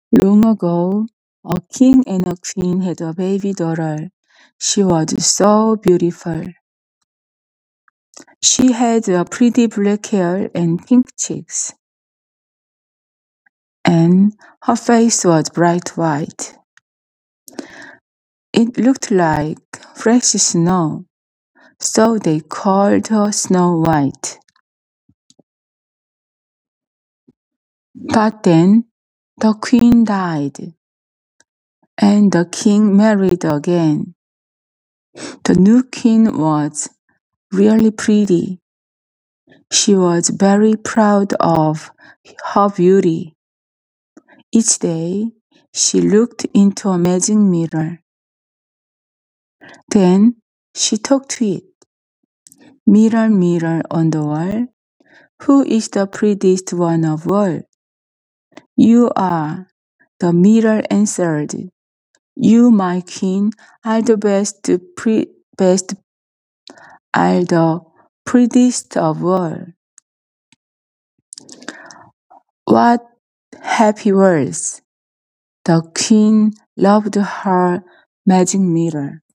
Long ago, a king and a queen had a baby daughter. She was so beautiful. She had a pretty black hair and pink cheeks, and her face was bright white. It looked like fresh snow, so they called her Snow White. But then the queen died, and the king married again. The new queen was really pretty. She was very proud of her beauty. Each day, she looked into a magic mirror. Then she talked to it. Mirror, mirror on the wall, who is the prettiest one of all? You are, the mirror answered. You, my queen, are the best, are the prettiest of all. What happy words! The queen loved her magic mirror.